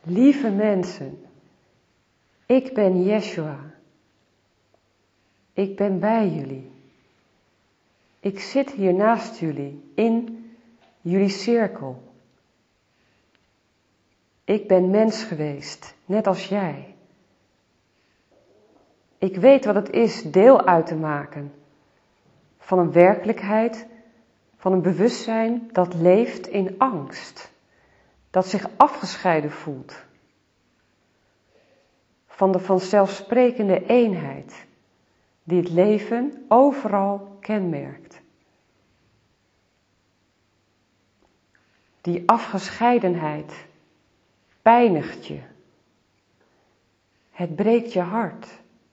Lieve mensen, ik ben Yeshua. Ik ben bij jullie. Ik zit hier naast jullie, in jullie cirkel. Ik ben mens geweest, net als jij. Ik weet wat het is deel uit te maken van een werkelijkheid, van een bewustzijn dat leeft in angst, dat zich afgescheiden voelt van de vanzelfsprekende eenheid die het leven overal kenmerkt. Die afgescheidenheid pijnigt je. Het breekt je hart.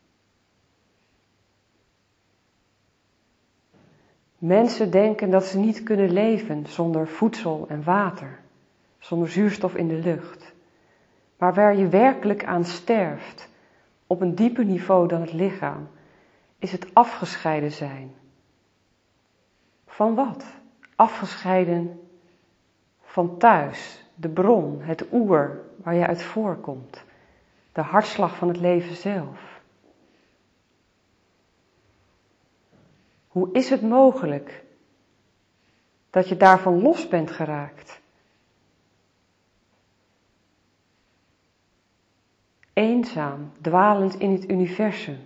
Mensen denken dat ze niet kunnen leven zonder voedsel en water, zonder zuurstof in de lucht. Maar waar je werkelijk aan sterft, op een dieper niveau dan het lichaam, is het afgescheiden zijn. Van wat? Afgescheiden van thuis, de bron, het oer waar je uit voorkomt, de hartslag van het leven zelf. Hoe is het mogelijk dat je daarvan los bent geraakt? Eenzaam, dwalend in het universum.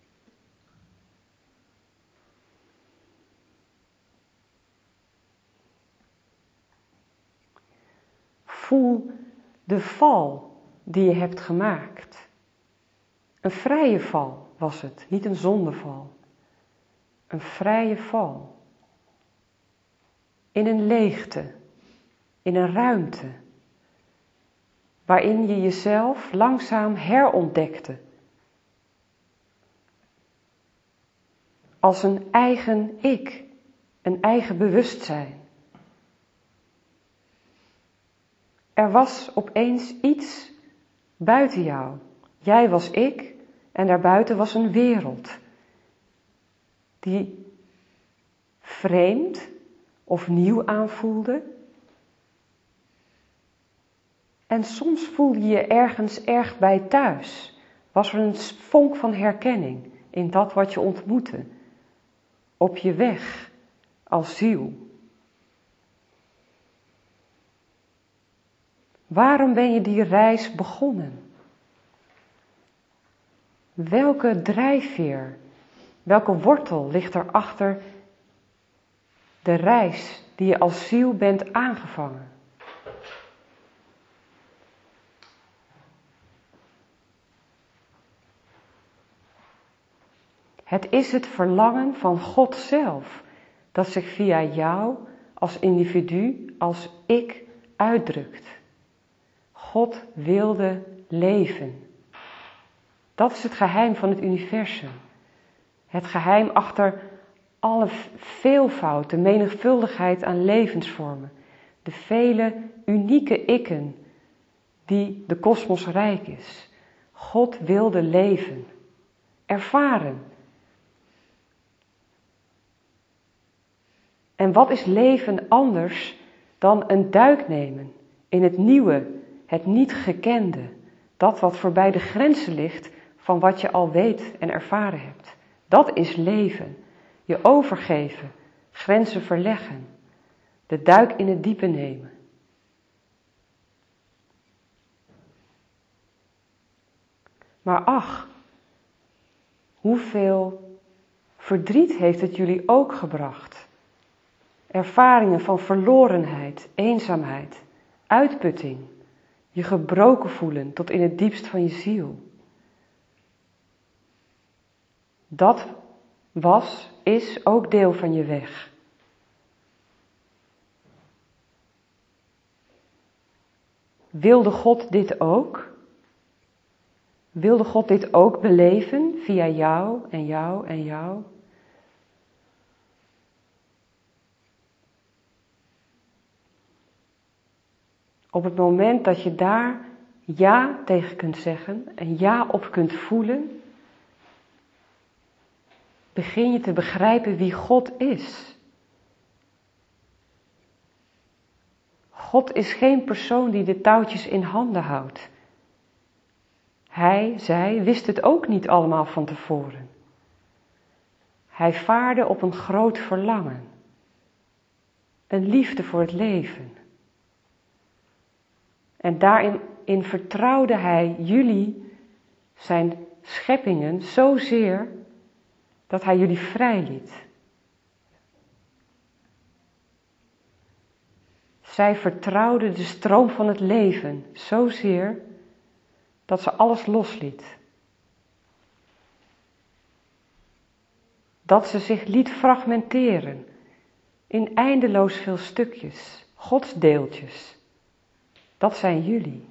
Voel de val die je hebt gemaakt. Een vrije val was het, niet een zondeval. Een vrije val. In een leegte, in een ruimte, waarin je jezelf langzaam herontdekte. Als een eigen ik, een eigen bewustzijn. Er was opeens iets buiten jou. Jij was ik en daarbuiten was een wereld die vreemd of nieuw aanvoelde. En soms voelde je je ergens erg bij thuis. Was er een vonk van herkenning in dat wat je ontmoette. Op je weg als ziel. Waarom ben je die reis begonnen? Welke drijfveer, welke wortel ligt er achter de reis die je als ziel bent aangevangen? Het is het verlangen van God zelf dat zich via jou als individu, als ik uitdrukt. God wilde leven. Dat is het geheim van het universum. Het geheim achter alle veelvoud, de menigvuldigheid aan levensvormen. De vele unieke ikken die de kosmos rijk is. God wilde leven. Ervaren. En wat is leven anders dan een duik nemen in het nieuwe, het niet gekende, dat wat voorbij de grenzen ligt van wat je al weet en ervaren hebt. Dat is leven. Je overgeven, grenzen verleggen, de duik in het diepe nemen. Maar ach, hoeveel verdriet heeft het jullie ook gebracht? Ervaringen van verlorenheid, eenzaamheid, uitputting, je gebroken voelen tot in het diepst van je ziel. Dat is ook deel van je weg. Wilde God dit ook? Wilde God dit ook beleven via jou en jou en jou? Op het moment dat je daar ja tegen kunt zeggen en ja op kunt voelen, begin je te begrijpen wie God is. God is geen persoon die de touwtjes in handen houdt zij wist het ook niet allemaal van tevoren. Hij vaarde op een groot verlangen. Een liefde voor het leven. En daarin vertrouwde hij jullie, zijn scheppingen, zozeer dat hij jullie vrij liet. Zij vertrouwde de stroom van het leven zozeer dat ze alles losliet. Dat ze zich liet fragmenteren in eindeloos veel stukjes, godsdeeltjes. Dat zijn jullie.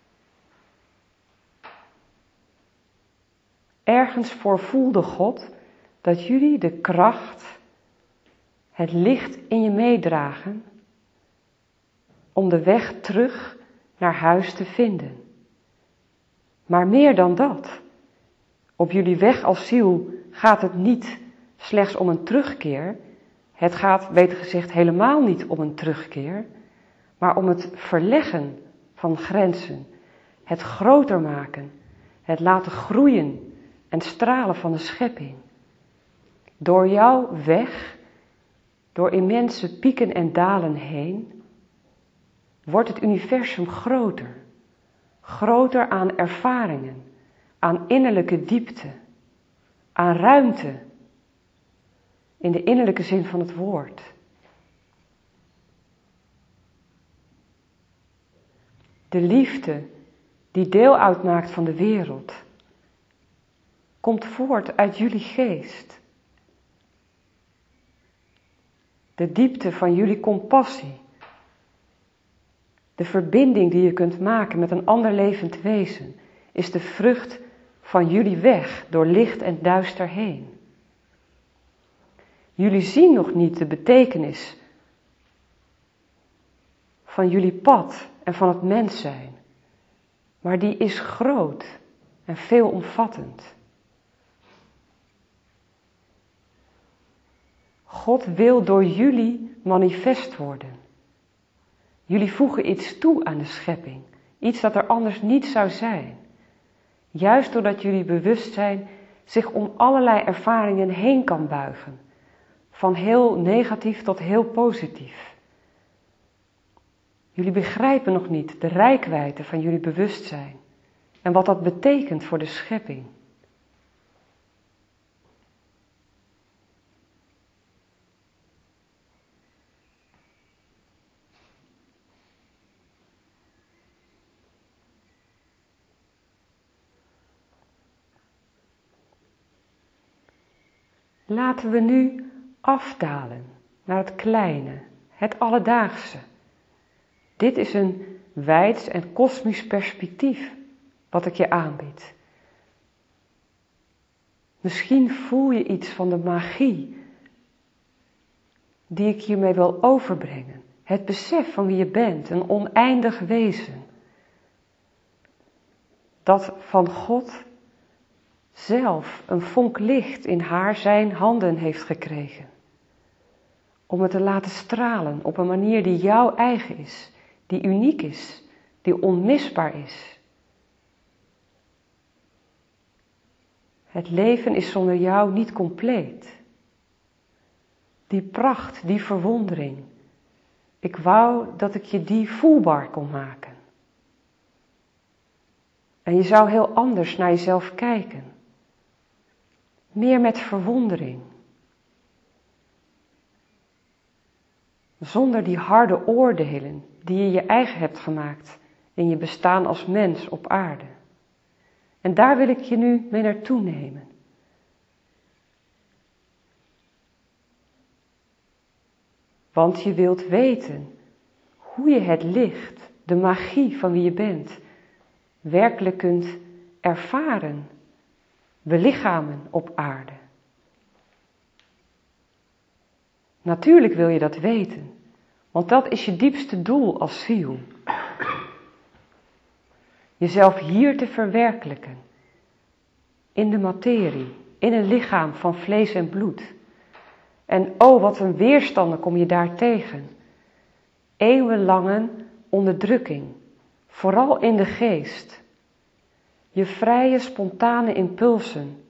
Ergens voor voelde God dat jullie de kracht, het licht in je meedragen om de weg terug naar huis te vinden. Maar meer dan dat. Op jullie weg als ziel gaat het niet slechts om een terugkeer. Het gaat, beter gezegd, helemaal niet om een terugkeer, maar om het verleggen van grenzen, het groter maken, het laten groeien en stralen van de schepping. Door jouw weg, door immense pieken en dalen heen, wordt het universum groter. Groter aan ervaringen, aan innerlijke diepte, aan ruimte, in de innerlijke zin van het woord. De liefde die deel uitmaakt van de wereld, komt voort uit jullie geest. De diepte van jullie compassie, de verbinding die je kunt maken met een ander levend wezen, is de vrucht van jullie weg door licht en duister heen. Jullie zien nog niet de betekenis van jullie pad en van het mens zijn, maar die is groot en veelomvattend. God wil door jullie manifest worden. Jullie voegen iets toe aan de schepping, iets dat er anders niet zou zijn. Juist doordat jullie bewustzijn zich om allerlei ervaringen heen kan buigen, van heel negatief tot heel positief. Jullie begrijpen nog niet de reikwijdte van jullie bewustzijn en wat dat betekent voor de schepping. Laten we nu afdalen naar het kleine, het alledaagse. Dit is een wijds en kosmisch perspectief wat ik je aanbied. Misschien voel je iets van de magie die ik hiermee wil overbrengen. Het besef van wie je bent, een oneindig wezen. Dat van God zelf een vonk licht in haar zijn handen heeft gekregen. Om het te laten stralen op een manier die jouw eigen is, die uniek is, die onmisbaar is. Het leven is zonder jou niet compleet. Die pracht, die verwondering. Ik wou dat ik je die voelbaar kon maken. En je zou heel anders naar jezelf kijken. Meer met verwondering. Zonder die harde oordelen die je eigen hebt gemaakt in je bestaan als mens op aarde. En daar wil ik je nu mee naartoe nemen. Want je wilt weten hoe je het licht, de magie van wie je bent, werkelijk kunt ervaren, belichamen op aarde. Natuurlijk wil je dat weten, want dat is je diepste doel als ziel. Jezelf hier te verwerkelijken, in de materie, in een lichaam van vlees en bloed. En oh, wat een weerstanden kom je daar tegen. Eeuwenlange onderdrukking, vooral in de geest. je vrije, spontane impulsen,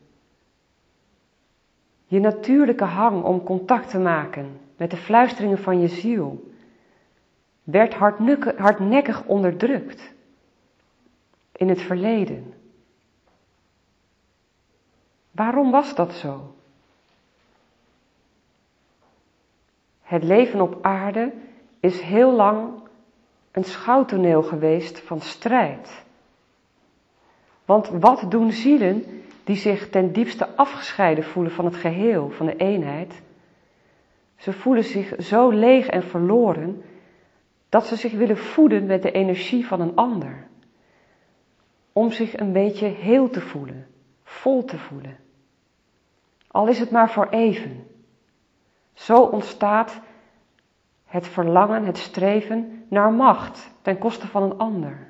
je natuurlijke hang om contact te maken met de fluisteringen van je ziel, werd hardnekkig onderdrukt in het verleden. Waarom was dat zo? Het leven op aarde is heel lang een schouwtoneel geweest van strijd. Want wat doen zielen die zich ten diepste afgescheiden voelen van het geheel, van de eenheid? Ze voelen zich zo leeg en verloren dat ze zich willen voeden met de energie van een ander. Om zich een beetje heel te voelen, vol te voelen. Al is het maar voor even. Zo ontstaat het verlangen, het streven naar macht ten koste van een ander.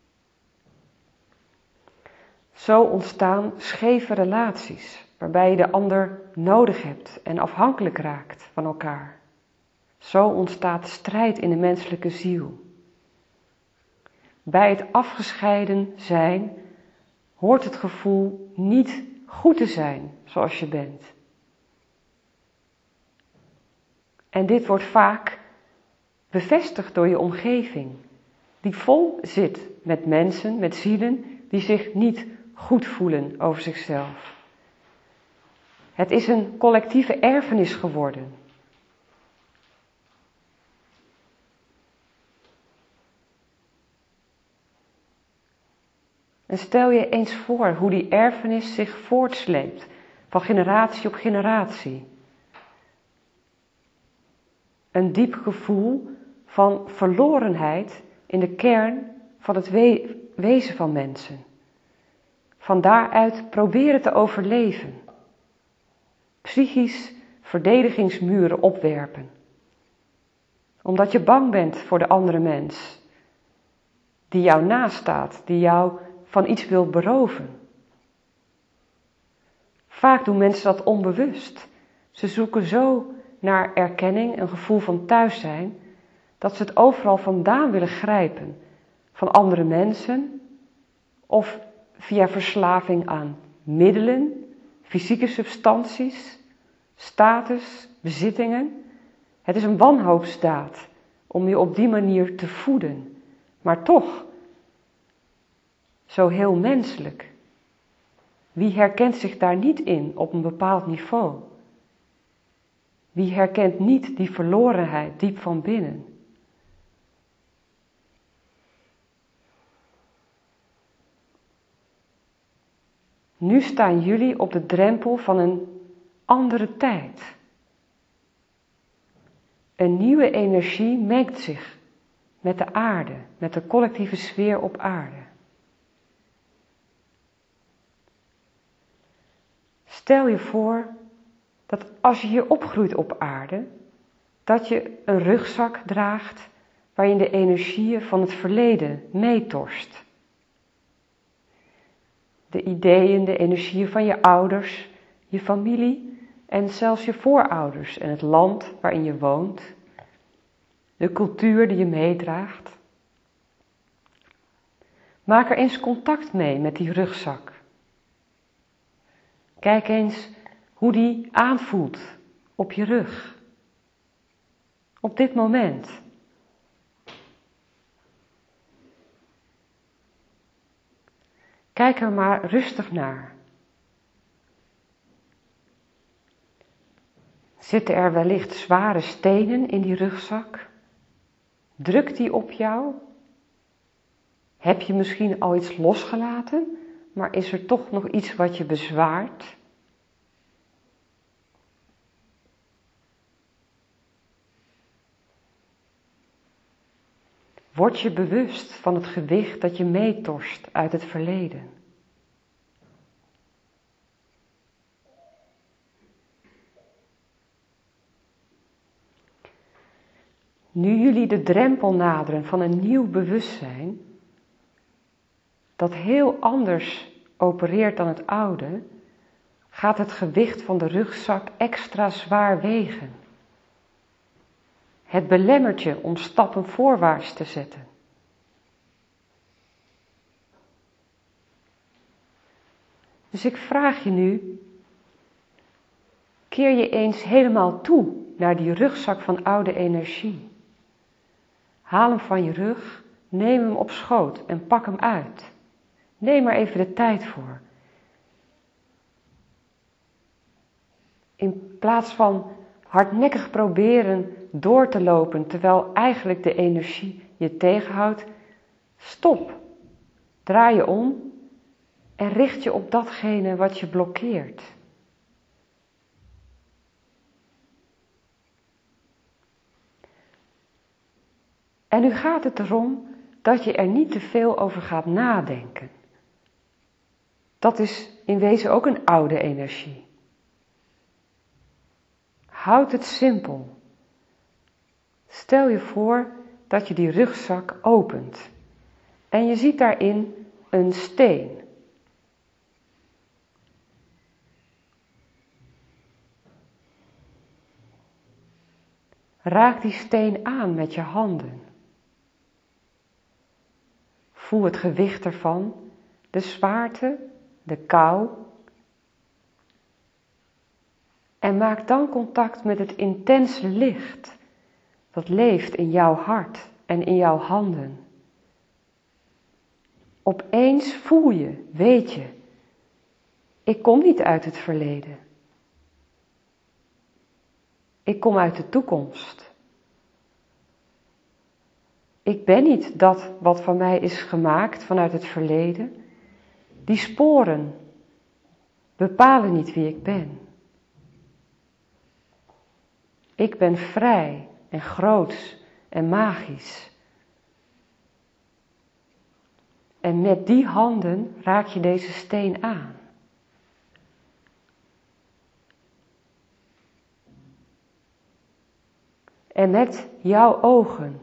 Zo ontstaan scheve relaties, waarbij je de ander nodig hebt en afhankelijk raakt van elkaar. Zo ontstaat strijd in de menselijke ziel. Bij het afgescheiden zijn hoort het gevoel niet goed te zijn zoals je bent. En dit wordt vaak bevestigd door je omgeving, die vol zit met mensen, met zielen die zich niet goed voelen over zichzelf. Het is een collectieve erfenis geworden. En stel je eens voor hoe die erfenis zich voortsleept, van generatie op generatie. Een diep gevoel van verlorenheid in de kern van het wezen van mensen. Van daaruit proberen te overleven. Psychisch verdedigingsmuren opwerpen. Omdat je bang bent voor de andere mens. Die jou nastaat, die jou van iets wil beroven. Vaak doen mensen dat onbewust. Ze zoeken zo naar erkenning, een gevoel van thuis zijn, dat ze het overal vandaan willen grijpen. Van andere mensen of via verslaving aan middelen, fysieke substanties, status, bezittingen. Het is een wanhoopsdaad om je op die manier te voeden, maar toch zo heel menselijk. Wie herkent zich daar niet in op een bepaald niveau? Wie herkent niet die verlorenheid diep van binnen? Nu staan jullie op de drempel van een andere tijd. Een nieuwe energie mengt zich met de aarde, met de collectieve sfeer op aarde. Stel je voor dat als je hier opgroeit op aarde, dat je een rugzak draagt waarin de energieën van het verleden meetorst. De ideeën, de energieën van je ouders, je familie en zelfs je voorouders en het land waarin je woont. De cultuur die je meedraagt. Maak er eens contact mee met die rugzak. Kijk eens hoe die aanvoelt op je rug. Op dit moment. Kijk er maar rustig naar. Zitten er wellicht zware stenen in die rugzak? Drukt die op jou? Heb je misschien al iets losgelaten, maar is er toch nog iets wat je bezwaart? Word je bewust van het gewicht dat je meetorst uit het verleden. Nu jullie de drempel naderen van een nieuw bewustzijn, dat heel anders opereert dan het oude, gaat het gewicht van de rugzak extra zwaar wegen. Het belemmert je om stappen voorwaarts te zetten. Dus ik vraag je nu, keer je eens helemaal toe naar die rugzak van oude energie. Haal hem van je rug, neem hem op schoot en pak hem uit. Neem er even de tijd voor. In plaats van hardnekkig proberen door te lopen terwijl eigenlijk de energie je tegenhoudt, stop. Draai je om en richt je op datgene wat je blokkeert. En nu gaat het erom dat je er niet te veel over gaat nadenken. Dat is in wezen ook een oude energie. Houd het simpel. Stel je voor dat je die rugzak opent en je ziet daarin een steen. Raak die steen aan met je handen. Voel het gewicht ervan, de zwaarte, de kou. En maak dan contact met het intense licht dat leeft in jouw hart en in jouw handen. Opeens voel je, weet je, ik kom niet uit het verleden. Ik kom uit de toekomst. Ik ben niet dat wat van mij is gemaakt vanuit het verleden. Die sporen bepalen niet wie ik ben. Ik ben vrij en groots en magisch. En met die handen raak je deze steen aan. En met jouw ogen,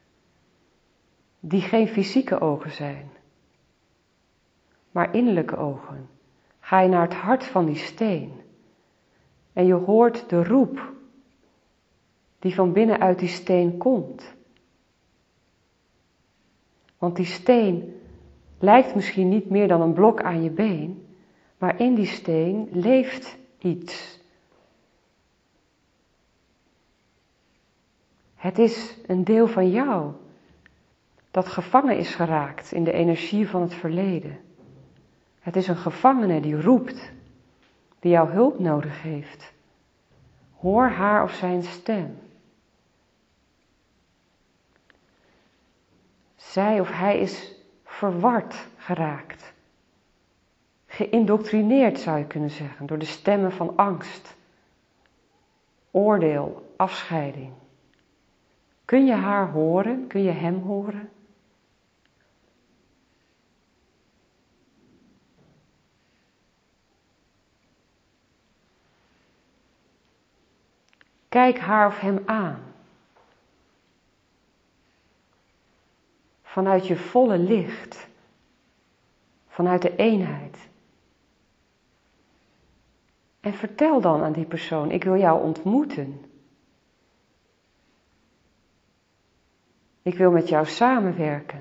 die geen fysieke ogen zijn, maar innerlijke ogen, ga je naar het hart van die steen. En je hoort de roep die van binnenuit die steen komt. Want die steen lijkt misschien niet meer dan een blok aan je been, maar in die steen leeft iets. Het is een deel van jou dat gevangen is geraakt in de energie van het verleden. Het is een gevangene die roept, die jouw hulp nodig heeft. Hoor haar of zijn stem. Zij of hij is verward geraakt. Geïndoctrineerd zou je kunnen zeggen, door de stemmen van angst, oordeel, afscheiding. Kun je haar horen? Kun je hem horen? Kijk haar of hem aan. Vanuit je volle licht. Vanuit de eenheid. En vertel dan aan die persoon, ik wil jou ontmoeten. Ik wil met jou samenwerken.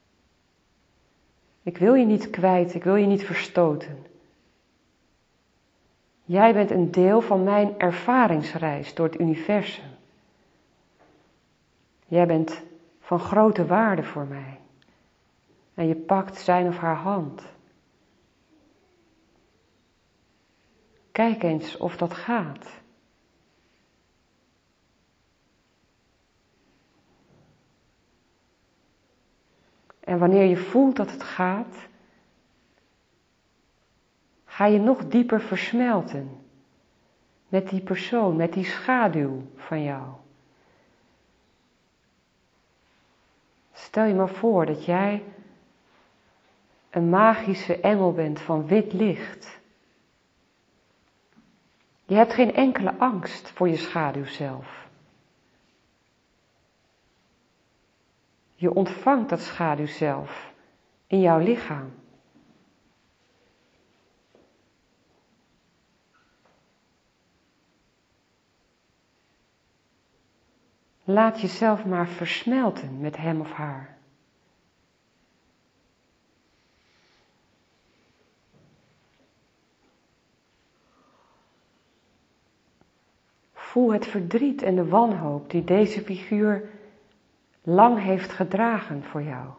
Ik wil je niet kwijt, ik wil je niet verstoten. Jij bent een deel van mijn ervaringsreis door het universum. Jij bent van grote waarde voor mij. En je pakt zijn of haar hand. Kijk eens of dat gaat. En wanneer je voelt dat het gaat, ga je nog dieper versmelten met die persoon, met die schaduw van jou. Stel je maar voor dat jij een magische engel bent van wit licht. Je hebt geen enkele angst voor je schaduw zelf. Je ontvangt dat schaduw zelf in jouw lichaam. Laat jezelf maar versmelten met hem of haar. Voel het verdriet en de wanhoop die deze figuur lang heeft gedragen voor jou.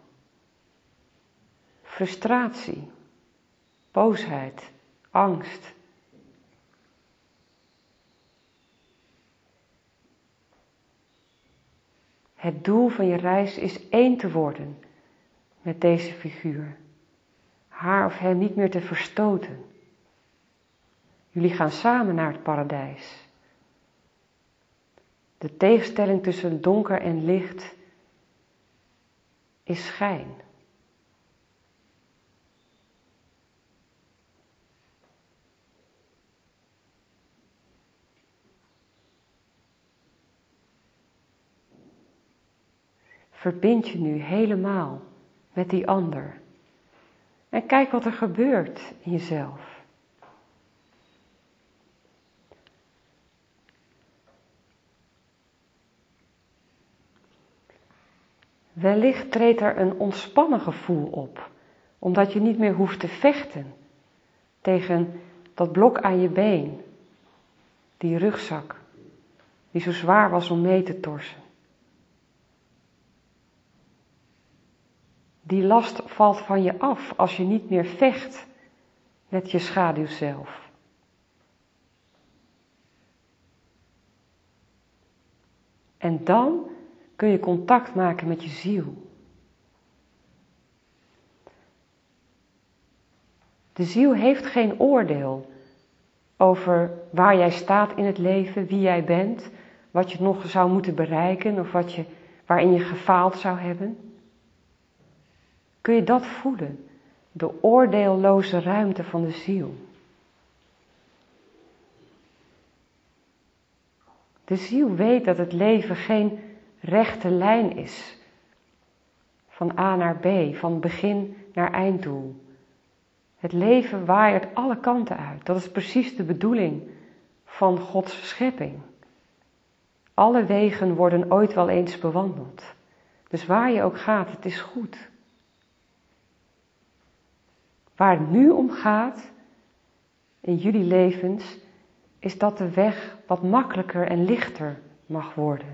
Frustratie, boosheid, angst. Het doel van je reis is één te worden met deze figuur. Haar of hem niet meer te verstoten. Jullie gaan samen naar het paradijs. De tegenstelling tussen donker en licht is schijn. Verbind je nu helemaal met die ander. En kijk wat er gebeurt in jezelf. Wellicht treedt er een ontspannen gevoel op, omdat je niet meer hoeft te vechten tegen dat blok aan je been, die rugzak, die zo zwaar was om mee te torsen. Die last valt van je af als je niet meer vecht met je schaduw zelf. En dan kun je contact maken met je ziel. De ziel heeft geen oordeel over waar jij staat in het leven, wie jij bent, wat je nog zou moeten bereiken of waarin je gefaald zou hebben. Kun je dat voelen? De oordeelloze ruimte van de ziel. De ziel weet dat het leven geen rechte lijn is. Van A naar B, van begin naar einddoel. Het leven waait alle kanten uit. Dat is precies de bedoeling van Gods schepping. Alle wegen worden ooit wel eens bewandeld. Dus waar je ook gaat, het is goed. Waar het nu om gaat, in jullie levens, is dat de weg wat makkelijker en lichter mag worden.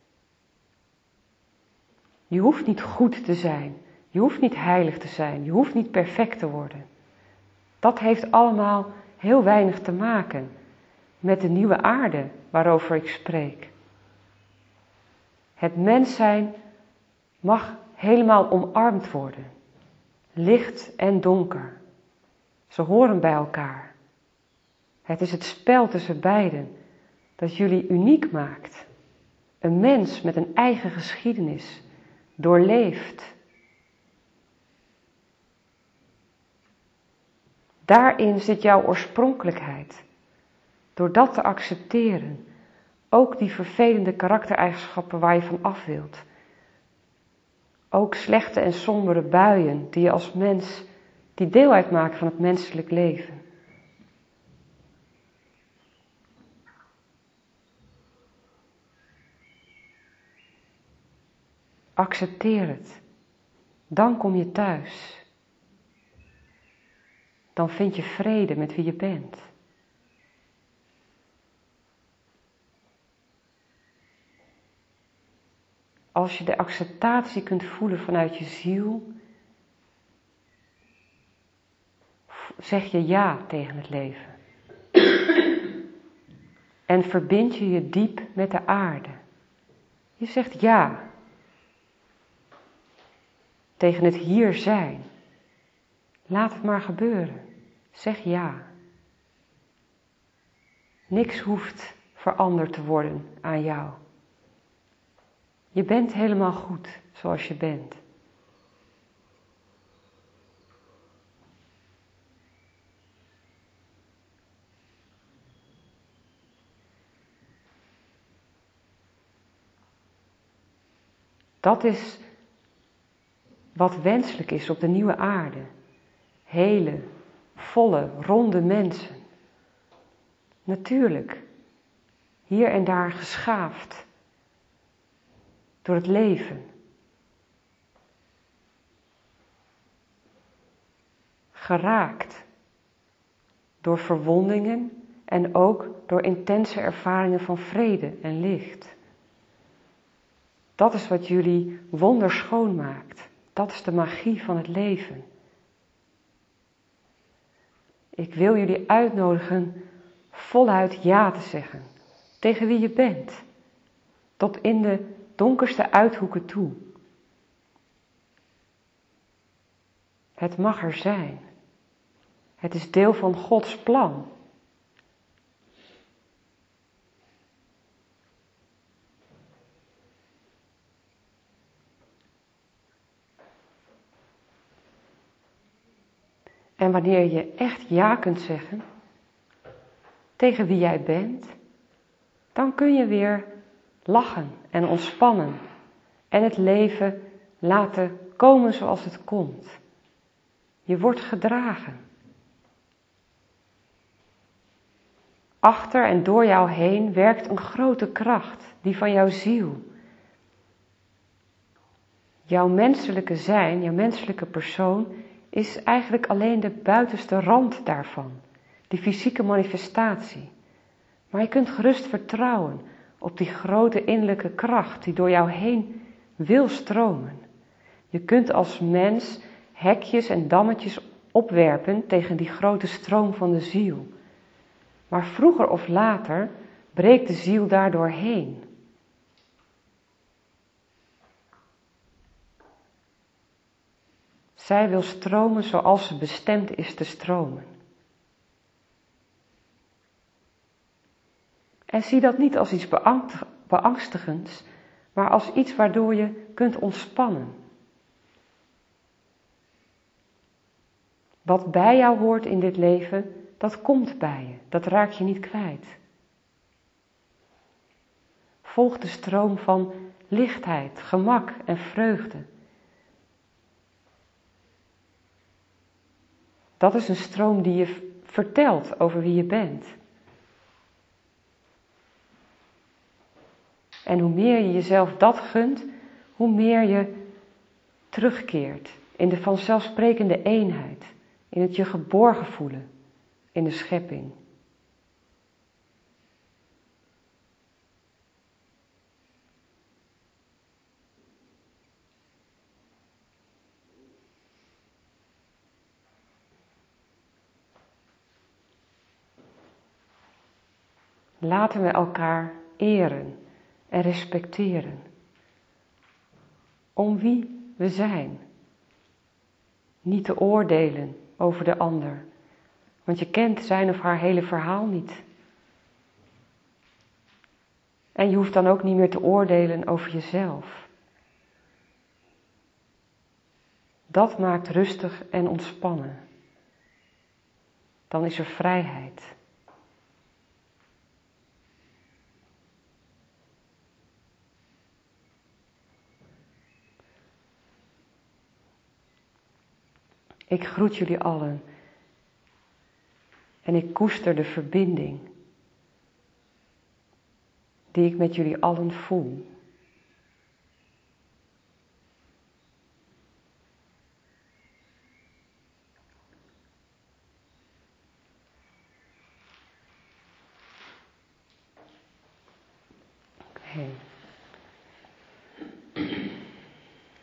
Je hoeft niet goed te zijn, je hoeft niet heilig te zijn, je hoeft niet perfect te worden. Dat heeft allemaal heel weinig te maken met de nieuwe aarde waarover ik spreek. Het mens zijn mag helemaal omarmd worden. Licht en donker. Ze horen bij elkaar. Het is het spel tussen beiden dat jullie uniek maakt. Een mens met een eigen geschiedenis, doorleefd. Daarin zit jouw oorspronkelijkheid. Door dat te accepteren, ook die vervelende karaktereigenschappen waar je van af wilt. Ook slechte en sombere buien die je als mens, die deel uitmaken van het menselijk leven. Accepteer het. Dan kom je thuis. Dan vind je vrede met wie je bent. Als je de acceptatie kunt voelen vanuit je ziel, zeg je ja tegen het leven. En verbind je je diep met de aarde. Je zegt ja. Tegen het hier zijn. Laat het maar gebeuren. Zeg ja. Niks hoeft veranderd te worden aan jou. Je bent helemaal goed zoals je bent. Dat is wat wenselijk is op de nieuwe aarde. Hele, volle, ronde mensen. Natuurlijk, hier en daar geschaafd door het leven. Geraakt door verwondingen en ook door intense ervaringen van vrede en licht. Dat is wat jullie wonderschoon maakt. Dat is de magie van het leven. Ik wil jullie uitnodigen voluit ja te zeggen tegen wie je bent, tot in de donkerste uithoeken toe. Het mag er zijn. Het is deel van Gods plan. En wanneer je echt ja kunt zeggen tegen wie jij bent, dan kun je weer lachen en ontspannen en het leven laten komen zoals het komt. Je wordt gedragen. Achter en door jou heen werkt een grote kracht, die van jouw ziel. Jouw menselijke zijn, jouw menselijke persoon, is eigenlijk alleen de buitenste rand daarvan, die fysieke manifestatie. Maar je kunt gerust vertrouwen op die grote innerlijke kracht die door jou heen wil stromen. Je kunt als mens hekjes en dammetjes opwerpen tegen die grote stroom van de ziel. Maar vroeger of later breekt de ziel daardoor heen. Zij wil stromen zoals ze bestemd is te stromen. En zie dat niet als iets beangstigends, maar als iets waardoor je kunt ontspannen. Wat bij jou hoort in dit leven, dat komt bij je, dat raak je niet kwijt. Volg de stroom van lichtheid, gemak en vreugde. Dat is een stroom die je vertelt over wie je bent. En hoe meer je jezelf dat gunt, hoe meer je terugkeert in de vanzelfsprekende eenheid, in het je geborgen voelen in de schepping. Laten we elkaar eren en respecteren. Om wie we zijn. Niet te oordelen over de ander. Want je kent zijn of haar hele verhaal niet. En je hoeft dan ook niet meer te oordelen over jezelf. Dat maakt rustig en ontspannen. Dan is er vrijheid. Ik groet jullie allen en ik koester de verbinding die ik met jullie allen voel. Okay.